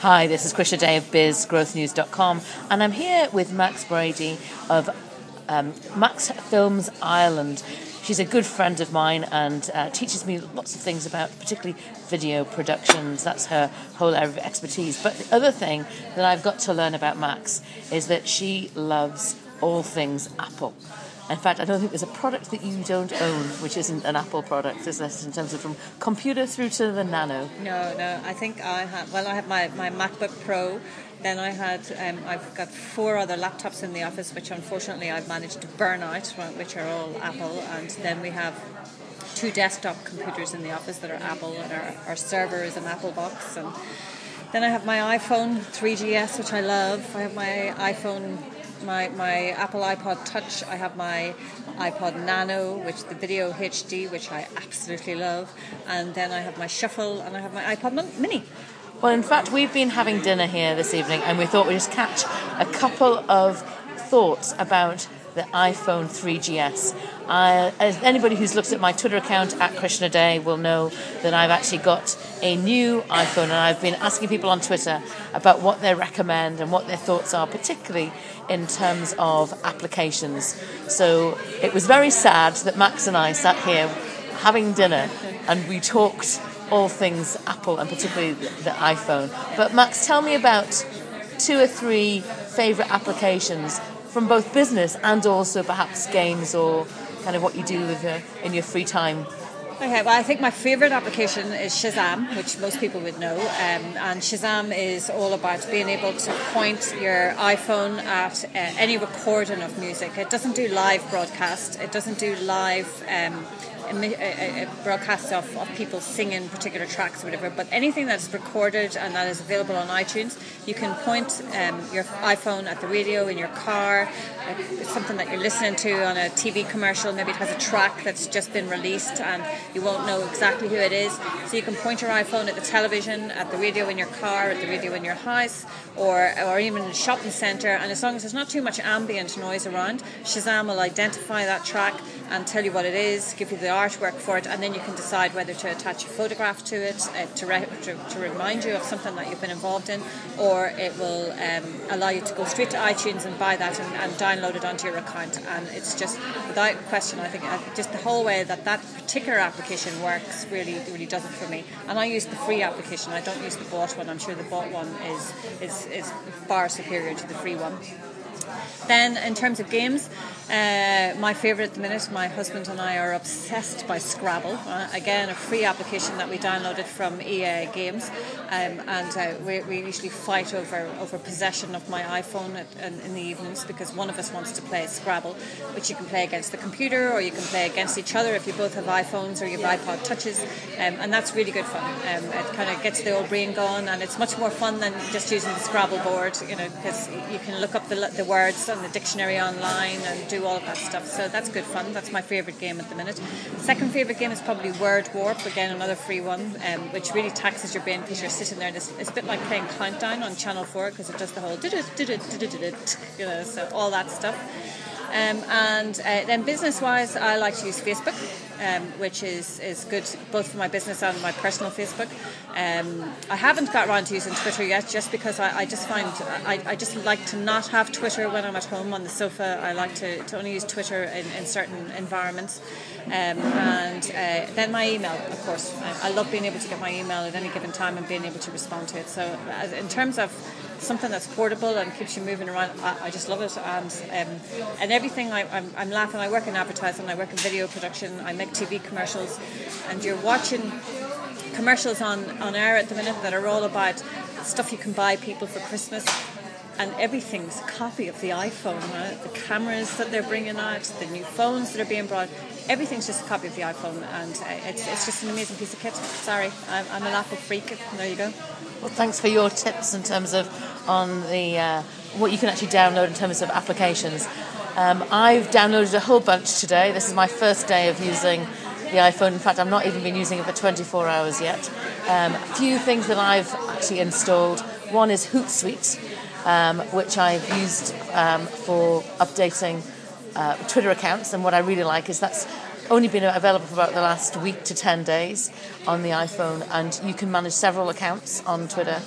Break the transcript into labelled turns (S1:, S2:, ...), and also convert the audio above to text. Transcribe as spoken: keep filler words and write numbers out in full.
S1: Hi, this is Krisha Day of biz growth news dot com, and I'm here with Max Brady of um, Max Films Ireland. She's a good friend of mine and uh, teaches me lots of things about particularly video productions. That's her whole area of expertise. But the other thing that I've got to learn about Max is that she loves all things Apple. In fact, I don't think there's a product that you don't own which isn't an Apple product, is this, in terms of from computer through to the Nano?
S2: No, no. I think I have. Well, I have my, my MacBook Pro. Then I had. Um, I've got four other laptops in the office, which unfortunately I've managed to burn out, which are all Apple. And then we have two desktop computers in the office that are Apple, and our, our server is an Apple box. And then I have my iPhone three G S, which I love. I have my iPhone. My, my Apple iPod Touch, I have my iPod Nano, which the Video H D, which I absolutely love, and then I have my Shuffle, and I have my iPod Mini.
S1: Well, in fact, we've been having dinner here this evening, and we thought we'd just catch a couple of thoughts about the iPhone three G S. Uh, as anybody who's looked at my Twitter account at Krishna Day will know that I've actually got a new iPhone, and I've been asking people on Twitter about what they recommend and what their thoughts are, particularly in terms of applications. So it was very sad that Max and I sat here having dinner and we talked all things Apple and particularly the, the iPhone. But Max, tell me about two or three favourite applications from both business and also perhaps games or kind of what you do with your, in your free time.
S2: Okay, well, I think my favourite application is Shazam, which most people would know. Um, and Shazam is all about being able to point your iPhone at uh, any recording of music. It doesn't do live broadcast. It doesn't do live um, a, a broadcasts of, of people singing particular tracks or whatever. But anything that's recorded and that is available on iTunes, you can point um, your iPhone at the radio in your car. It's something that you're listening to on a T V commercial. Maybe it has a track that's just been released and you won't know exactly who it is. So you can point your iPhone at the television, at the radio in your car, at the radio in your house, or or even in a shopping centre. And as long as there's not too much ambient noise around, Shazam will identify that track and tell you what it is, give you the artwork for it, and then you can decide whether to attach a photograph to it uh, to, re- to to remind you of something that you've been involved in, or it will um, allow you to go straight to iTunes and buy that and, and download it onto your account. And it's just, without question, I think uh, just the whole way that that particular application works really really does it for me. And I use the free application. I don't use the bought one. I'm sure the bought one is is, is far superior to the free one. Then in terms of games, uh, my favourite at the minute, my husband and I are obsessed by Scrabble. Uh, again, a free application that we downloaded from E A Games, um, and uh, we, we usually fight over, over possession of my iPhone at, in, in the evenings because one of us wants to play Scrabble, which you can play against the computer or you can play against each other if you both have iPhones or you have iPod Touches, um, and that's really good fun. Um, it kind of gets the old brain going, and it's much more fun than just using the Scrabble board, you know, because you can look up the, the words on the dictionary online and do all of that stuff. So that's good fun. That's my favourite game at the minute. Second favourite game is probably Word Warp, again another free one, um, which really taxes your brain because you're sitting there and it's, it's a bit like playing Countdown on Channel four because it does the whole did it, did it, did it, did it, you know, so all that stuff. Um, and uh, then business-wise, I like to use Facebook, um, which is, is good both for my business and my personal Facebook. Um, I haven't got around to using Twitter yet, just because I, I just find I, I just like to not have Twitter when I'm at home on the sofa. I like to, to only use Twitter in, in certain environments. Um, and uh, then my email, of course. I, I love being able to get my email at any given time and being able to respond to it. So as, in terms of something that's portable and keeps you moving around, I, I just love it. And um, and everything, I, I'm, I'm laughing. I work in advertising, I work in video production, I make T V commercials, and you're watching commercials on, on air at the minute that are all about stuff you can buy people for Christmas. And everything's a copy of the iPhone, right? The cameras that they're bringing out, the new phones that are being brought, everything's just a copy of the iPhone, and uh, it's it's just an amazing piece of kit. Sorry, I'm, I'm an Apple freak. There you go.
S1: Well, thanks for your tips in terms of on the uh, what you can actually download in terms of applications. Um, I've downloaded a whole bunch today. This is my first day of using the iPhone. In fact, I've not even been using it for twenty-four hours yet. Um, a few things that I've actually installed. One is Hootsuite, um, which I've used um, for updating uh, Twitter accounts. And what I really like is that's only been available for about the last week to ten days on the iPhone. And you can manage several accounts on Twitter.